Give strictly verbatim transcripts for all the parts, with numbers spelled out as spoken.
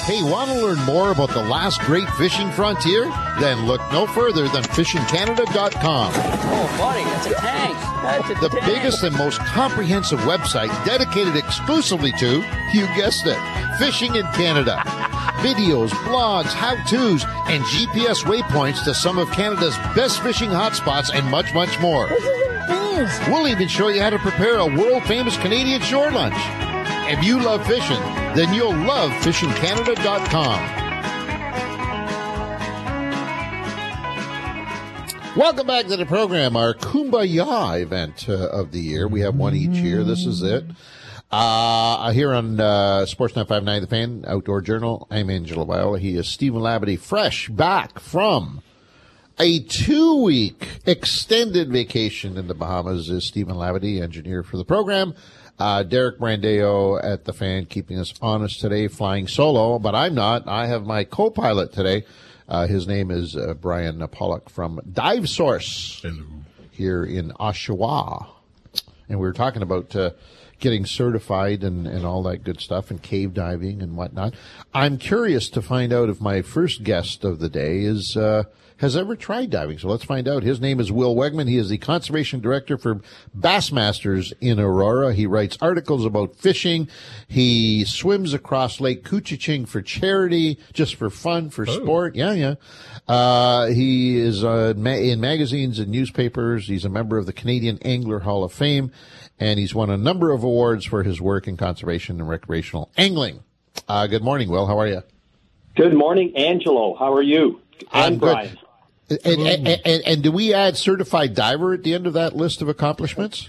Hey, want to learn more about the last great fishing frontier? Then look no further than fishing canada dot com. Oh, buddy, that's a tank. That's a the tank. biggest and most comprehensive website dedicated exclusively to, you guessed it, fishing in Canada. Videos, blogs, how-tos, and G P S waypoints to some of Canada's best fishing hotspots and much, much more. This is amazing. We'll even show you how to prepare a world-famous Canadian shore lunch. If you love fishing, then you'll love fishing canada dot com. Welcome back to the program, our Kumbaya event uh, of the year. We have one each year. This is it. Uh, here on uh, Sportsnet five ninety The Fan, Outdoor Journal, I'm Angelo Viola. He is Stephen Labadie, fresh back from a two-week extended vacation in the Bahamas. Is Stephen Labadie, engineer for the program. Uh, Derek Brandeo at The Fan, keeping us honest today, flying solo, but I'm not. I have my co-pilot today. Uh, his name is uh, Brian Pollock from Dive Source. Hello. Here in Oshawa. And we were talking about uh, getting certified and, and all that good stuff and cave diving and whatnot. I'm curious to find out if my first guest of the day is uh, has ever tried diving. So let's find out. His name is Will Wegman. He is the Conservation Director for Bassmasters in Aurora. He writes articles about fishing. He swims across Lake Couchiching for charity, just for fun, for oh. sport. Yeah, yeah. Uh, he is uh, ma- in magazines and newspapers. He's a member of the Canadian Angler Hall of Fame, and he's won a number of awards for his work in conservation and recreational angling. Uh, good morning, Will. How are you? Good morning, Angelo. How are you? I'm and good. Brian. And, and, and, and do we add certified diver at the end of that list of accomplishments?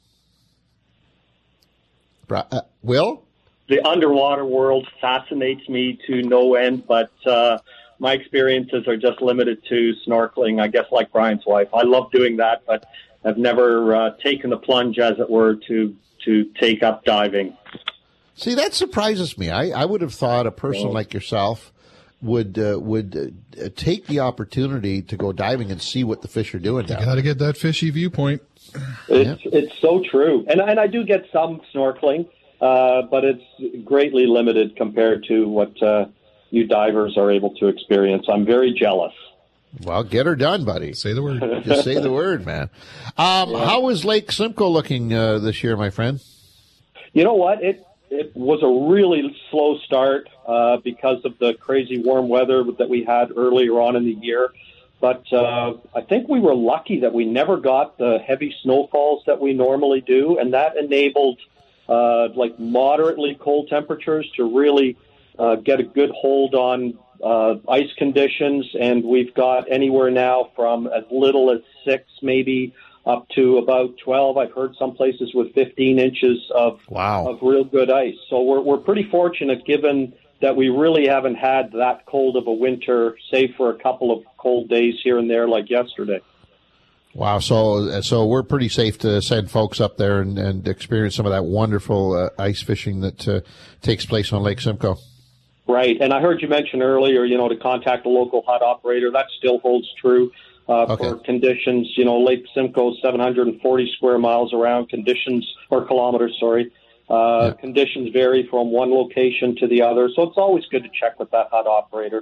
Uh, Will? The underwater world fascinates me to no end, but uh, my experiences are just limited to snorkeling, I guess, like Brian's wife. I love doing that, but I've never uh, taken the plunge, as it were, to, to take up diving. See, that surprises me. I, I would have thought a person like yourself would uh, would uh, take the opportunity to go diving and see what the fish are doing down You got to get that fishy viewpoint. It's, yeah. it's so true. And, and I do get some snorkeling, uh, but it's greatly limited compared to what uh, you divers are able to experience. I'm very jealous. Well, get her done, buddy. Say the word. Just say the word, man. Um, Yeah. How is Lake Simcoe looking uh, this year, my friend? You know what? It it was a really slow start uh, because of the crazy warm weather that we had earlier on in the year. But uh, I think we were lucky that we never got the heavy snowfalls that we normally do, and that enabled uh, like moderately cold temperatures to really uh, get a good hold on uh, ice conditions. And we've got anywhere now from as little as six, maybe, up to about twelve. I've heard some places with fifteen inches of Wow. of real good ice. So we're we're pretty fortunate, given that we really haven't had that cold of a winter, save for a couple of cold days here and there, like yesterday. Wow. So so we're pretty safe to send folks up there and, and experience some of that wonderful uh, ice fishing that uh, takes place on Lake Simcoe. Right. And I heard you mention earlier, you know, to contact a local hut operator. That still holds true. Uh, Okay. For conditions, you know, Lake Simcoe, seven hundred forty square miles around. Conditions, or kilometers, sorry. Uh, Yeah. Conditions vary from one location to the other, so it's always good to check with that hut operator.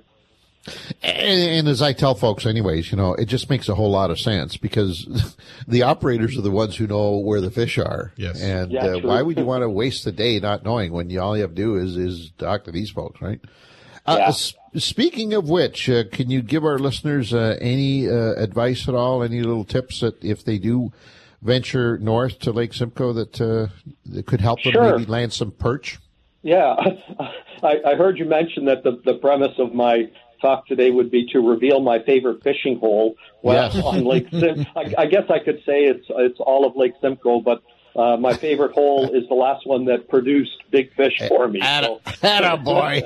And, and as I tell folks anyways, you know, it just makes a whole lot of sense because the operators are the ones who know where the fish are. Yes. And Yeah, uh, true. why would you want to waste the day not knowing when you, all you have to do is, is talk to these folks, right? Uh, Yeah. s- Speaking of which, uh, can you give our listeners uh, any uh, advice at all, any little tips that if they do venture north to Lake Simcoe that, uh, that could help them Sure. maybe land some perch? Yeah, I, I heard you mention that the, the premise of my talk today would be to reveal my favorite fishing hole. Well, Yes. on Lake Sim, I, I guess I could say it's it's all of Lake Simcoe, but uh, my favorite hole is the last one that produced big fish for me. So. Atta boy.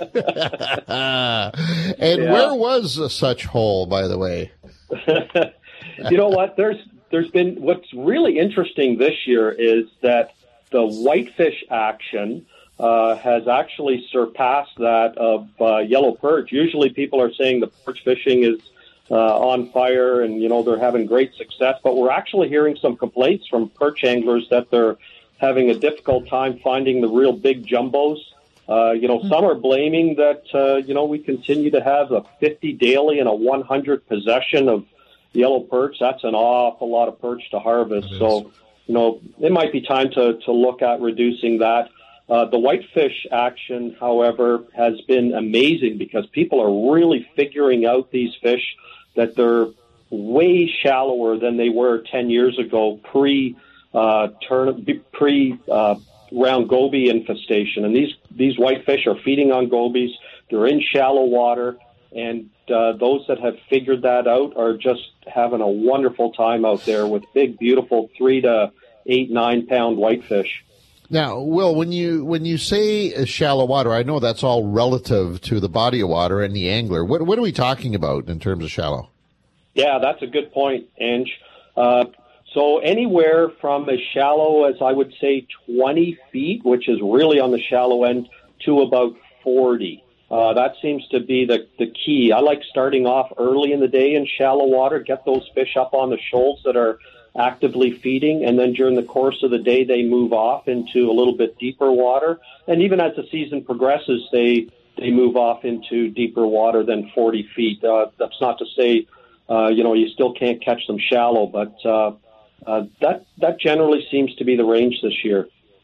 And Yeah. where was uh, such hole, by the way? You know what? There's there's been what's really interesting this year is that the whitefish action uh, has actually surpassed that of uh, yellow perch. Usually, people are saying the perch fishing is uh, on fire, and you know they're having great success. But we're actually hearing some complaints from perch anglers that they're having a difficult time finding the real big jumbos. Uh, you know, some are blaming that, uh, you know, we continue to have a fifty daily and a one hundred possession of yellow perch. That's an awful lot of perch to harvest. So, you know, it might be time to, to look at reducing that. Uh, the whitefish action, however, has been amazing because people are really figuring out these fish, that they're way shallower than they were ten years ago, pre, uh, turn, pre, uh, round goby infestation. And these, these whitefish are feeding on gobies. They're in shallow water. And uh, those that have figured that out are just having a wonderful time out there with big, beautiful three to eight, nine pound whitefish. Now, Will, when you when you say shallow water, I know that's all relative to the body of water and the angler. What what are we talking about in terms of shallow? Yeah, that's a good point, Ange. Uh, so anywhere from as shallow as, I would say, twenty feet, which is really on the shallow end, to about forty. Uh, that seems to be the, the key. I like starting off early in the day in shallow water, get those fish up on the shoals that are actively feeding, and then during the course of the day they move off into a little bit deeper water. And even as the season progresses, they they move off into deeper water than forty feet. Uh, that's not to say, uh, you know, you still can't catch them shallow, but uh, uh, that that generally seems to be the range this year.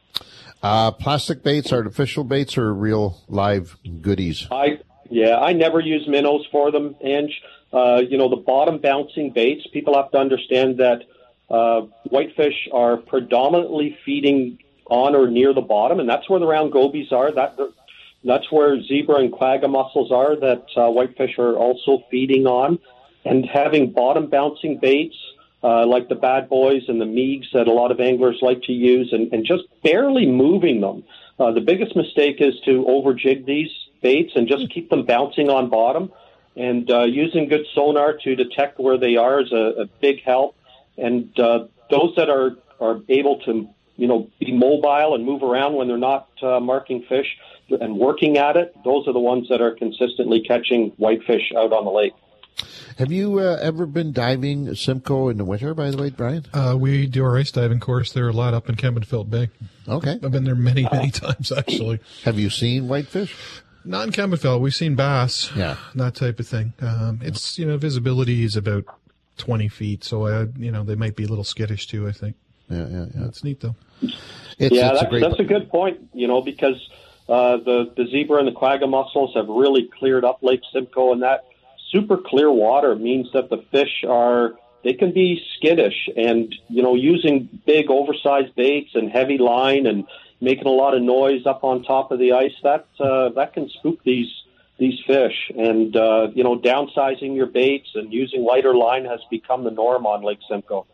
Uh, plastic baits, artificial baits, or real live goodies? I yeah, I never use minnows for them, Ange. Uh, you know, the bottom bouncing baits, people have to understand that uh, whitefish are predominantly feeding on or near the bottom, and that's where the round gobies are. That That's where zebra and quagga mussels are that uh, whitefish are also feeding on. And having bottom bouncing baits, uh, like the bad boys and the Meigs that a lot of anglers like to use, and, and just barely moving them. Uh, the biggest mistake is to overjig these baits and just keep them bouncing on bottom. And uh, using good sonar to detect where they are is a, a big help. And uh, those that are, are able to, you know, be mobile and move around when they're not uh, marking fish and working at it, those are the ones that are consistently catching whitefish out on the lake. Have you uh, ever been diving Simcoe in the winter, by the way, Brian? Uh, we do our ice diving course there a lot up in Kempenfelt Bay. Okay. I've been there many, many times, actually. Have you seen whitefish? Not in Kempenfelt. We've seen bass, yeah, that type of thing. Um, it's, you know, visibility is about twenty feet, so, I, you know, they might be a little skittish, too, I think. Yeah, yeah, yeah. It's neat, though. It's, yeah, it's that's, a great that's a good point, you know, because uh, the, the zebra and the quagga mussels have really cleared up Lake Simcoe, and that super clear water means that the fish are, they can be skittish, and, you know, using big oversized baits and heavy line and making a lot of noise up on top of the ice, that, uh, that can spook these, these fish. And, uh, you know, downsizing your baits and using lighter line has become the norm on Lake Simcoe.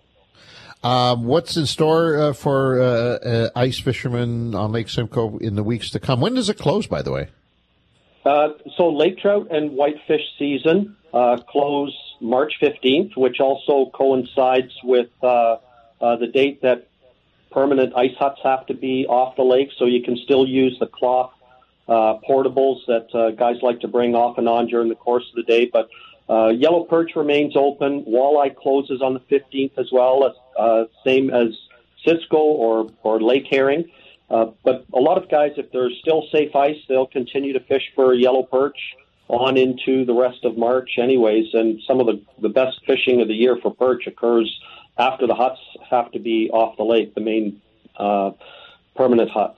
Um, what's in store uh, for uh, uh, ice fishermen on Lake Simcoe in the weeks to come? When does it close, by the way? Uh, so lake trout and whitefish season uh, close March fifteenth, which also coincides with uh, uh, the date that permanent ice huts have to be off the lake, so you can still use the cloth uh, portables that uh, guys like to bring off and on during the course of the day. But uh, yellow perch remains open. Walleye closes on the fifteenth as well, uh, same as Cisco or, or lake herring. Uh, but a lot of guys, if there's still safe ice, they'll continue to fish for yellow perch on into the rest of March anyways. And some of the, the best fishing of the year for perch occurs after the huts have to be off the lake, the main uh, permanent huts.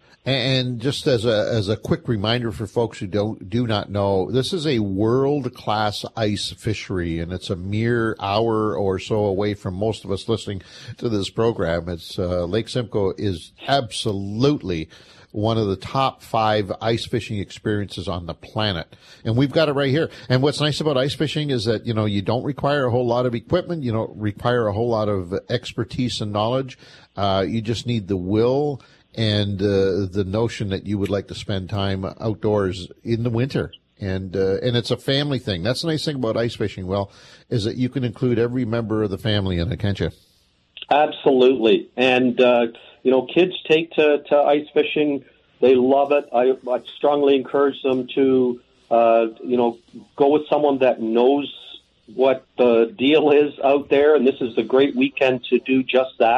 And just as a as a quick reminder for folks who don't do not know, this is a world-class ice fishery, and it's a mere hour or so away from most of us listening to this program. It's uh, Lake Simcoe is absolutely one of the top five ice fishing experiences on the planet. And we've got it right here. And what's nice about ice fishing is that, you know, you don't require a whole lot of equipment. You don't require a whole lot of expertise and knowledge. Uh, you just need the will and uh, the notion that you would like to spend time outdoors in the winter. And uh, and it's a family thing. That's the nice thing about ice fishing, Will, is that you can include every member of the family in it, can't you? Absolutely. And, uh, you know, kids take to, to ice fishing. They love it. I, I strongly encourage them to, uh, you know, go with someone that knows what the deal is out there. And this is a great weekend to do just that.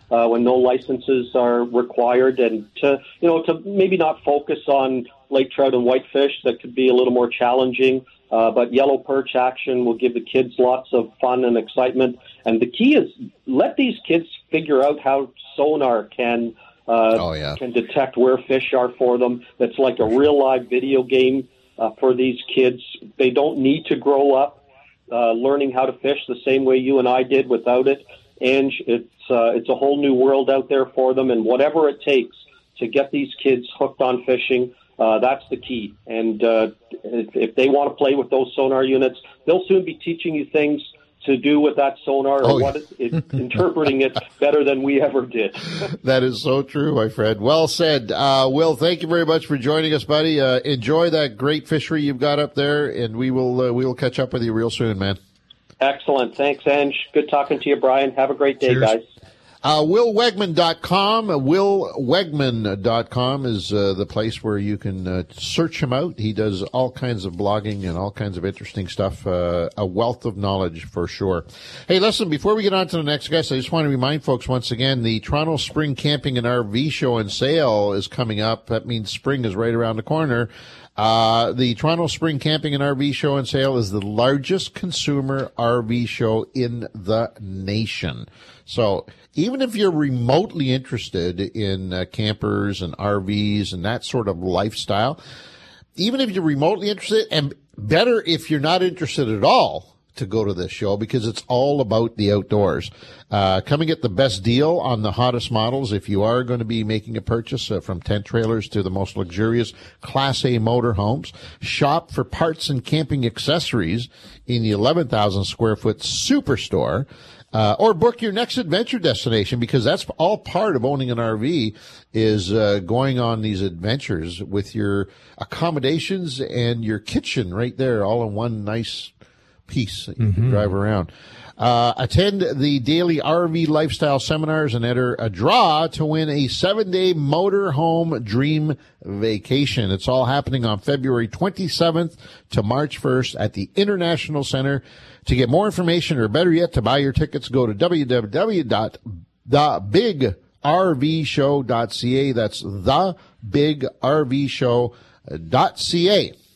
uh, when no licenses are required, and to, you know, to maybe not focus on lake trout and whitefish that could be a little more challenging. Uh, but yellow perch action will give the kids lots of fun and excitement. And the key is let these kids figure out how sonar can uh, oh, yeah. can detect where fish are for them. That's like a real live video game uh, for these kids. They don't need to grow up uh, learning how to fish the same way you and I did without it. And it's uh, it's a whole new world out there for them. And whatever it takes to get these kids hooked on fishing, Uh, that's the key. And uh, if, if they want to play with those sonar units, they'll soon be teaching you things to do with that sonar, or oh, what it, it, interpreting it better than we ever did. That is so true, my friend. Well said. Uh, Will, thank you very much for joining us, buddy. Uh, enjoy that great fishery you've got up there, and we will uh, we will catch up with you real soon, man. Excellent. Thanks, Ange. Good talking to you, Brian. Have a great day, Cheers. guys. Uh, Will Wegman dot com. Will Wegman dot com is uh, the place where you can uh, search him out. He does all kinds of blogging and all kinds of interesting stuff. Uh, a wealth of knowledge for sure. Hey, listen, before we get on to the next guest, I just want to remind folks once again, the Toronto Spring Camping and R V Show and Sale is coming up. That means spring is right around the corner. Uh, the Toronto Spring Camping and R V Show and Sale is the largest consumer R V show in the nation. So even if you're remotely interested in uh, campers and R Vs and that sort of lifestyle, even if you're remotely interested, and better if you're not interested at all, to go to this show, because it's all about the outdoors. Uh, come and get the best deal on the hottest models if you are going to be making a purchase, uh, from tent trailers to the most luxurious Class A motorhomes. Shop for parts and camping accessories in the eleven thousand square foot Superstore. Uh, or book your next adventure destination, because that's all part of owning an R V, is uh, going on these adventures with your accommodations and your kitchen right there, all in one nice piece that you mm-hmm. can drive around. Uh, attend the daily R V lifestyle seminars and enter a draw to win a seven-day motorhome dream vacation. It's all happening on February twenty-seventh to March first at the International Center. To get more information, or better yet, to buy your tickets, go to w w w dot the big r v show dot c a. That's the big r v show dot c a.